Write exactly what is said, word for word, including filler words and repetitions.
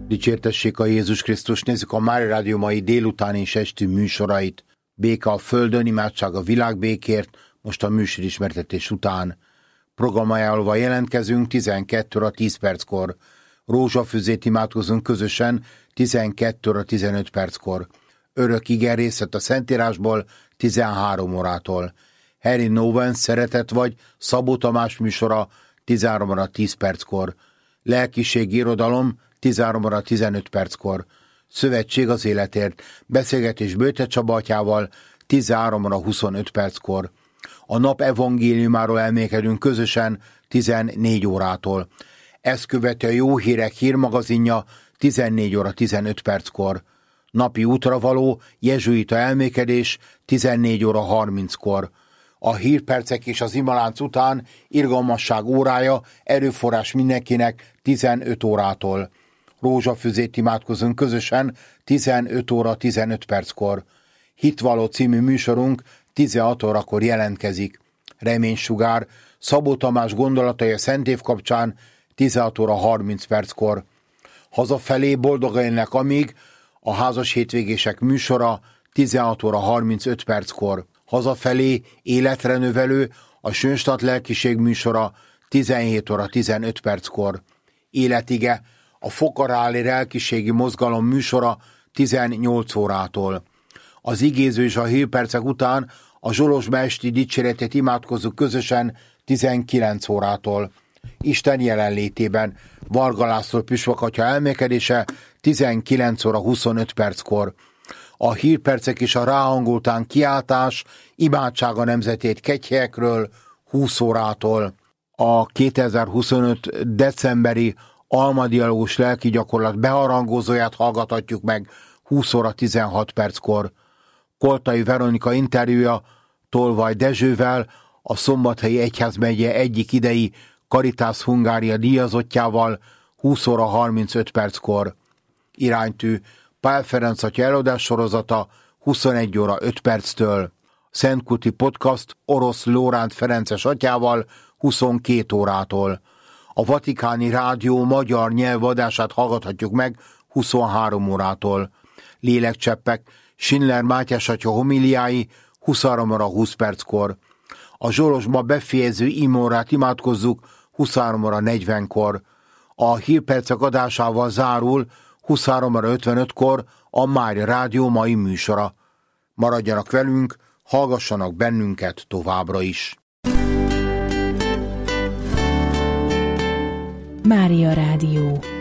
Dicsértessék a Jézus Krisztus, nézzük a Mária Rádió mai délután és esti műsorait. Béke a földön, imádság a világbékért, most a műsorismertetés után. Programajánlóval jelentkezünk tizenkét óra tíz perckor. Rózsafüzét imádkozunk közösen tizenkét óra tizenöt perckor. Örök ige részlet a Szentírásból tizenhárom órától. Harry Nowen Szeretet vagy Szabó Tamás műsora tizenhárom óra tíz perckor. Lelkiség irodalom tizenhárom óra tizenöt perckor. Szövetség az életért, beszélgetés Böjte Csaba atyával tizenhárom óra huszonöt perckor. A nap evangéliumáról elmélkedünk közösen tizennégy órától. Ezt követi a Jó Hírek hírmagazinja tizennégy óra tizenöt perckor. Napi útra való jezsuita elmélkedés tizennégy óra harminckor. A hírpercek és az imalánc után irgalmasság órája, erőforrás mindenkinek tizenöt órától. Rózsafüzét imádkozunk közösen tizenöt óra tizenöt perckor. Hitvaló című műsorunk tizenhat órakor jelentkezik. Reménysugár, Szabó Tamás gondolatai a Szent Év kapcsán tizenhat óra harminc perckor. Hazafelé boldogan élnek amíg a házas hétvégések műsora tizenhat óra harmincöt perckor. Hazafelé életre növelő a Sönstadt lelkiség műsora tizenhét óra tizenöt perckor. Életige a Fokaráli lelkiségi mozgalom műsora tizennyolc órától. Az igéző és a hírpercek után a Zsolozsma esti dicséretét imádkozzuk közösen tizenkilenc órától. Isten jelenlétében Varga László püspök atya elmélkedése tizenkilenc óra huszonöt perckor. A hírpercek és a ráhangoltán kiáltás, imádság a nemzetét kegyhelyekről húsz órától. A kétezer-huszonöt decemberi almadialógus lelki gyakorlat beharangozóját hallgathatjuk meg húsz óra tizenhat perckor. Koltai Veronika interjúja Tolvaj Dezsővel, a Szombathelyi Egyházmegye egyik idei Caritas Hungária díjazottjával húsz óra harmincöt perckor. Iránytű Pál Ferenc atya előadás sorozata huszonegy óra öt perctől. Szentkuti Podcast Orosz Lóránt Ferences atyával huszonkét órától. A Vatikáni Rádió magyar nyelvadását hallgathatjuk meg huszonhárom órától. Lélekcseppek Schindler Mátyás atya homiliái huszonhárom óra húsz perckor. A Zsolozsma befejező imórát imádkozzuk huszonhárom óra negyvenkor. A hírpercek adásával zárul huszonhárom óra ötvenötkor a Mária Rádió mai műsora. Maradjanak velünk, hallgassanak bennünket továbbra is. Mária Rádió.